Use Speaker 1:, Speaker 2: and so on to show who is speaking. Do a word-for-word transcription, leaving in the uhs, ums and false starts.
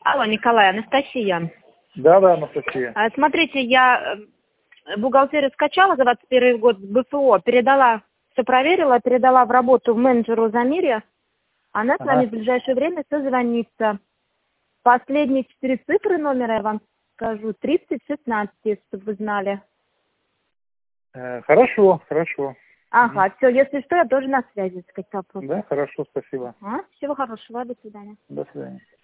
Speaker 1: Алло, Николай, Анастасия.
Speaker 2: Да, да, Анастасия.
Speaker 1: А, Смотрите, я э, бухгалтерию скачала за двадцать первый год БФО, передала, все проверила, передала в работу менеджеру Замире. Она с вами
Speaker 2: Ага.
Speaker 1: в ближайшее время созвонится. Последние четыре цифры номера я вам скажу. тридцать шестнадцать, чтобы вы знали.
Speaker 2: Э, хорошо, хорошо.
Speaker 1: Ага, все, если что, я тоже на связи, так сказать, вопрос.
Speaker 2: Да, хорошо, спасибо.
Speaker 1: А? Всего хорошего, до свидания.
Speaker 2: До свидания.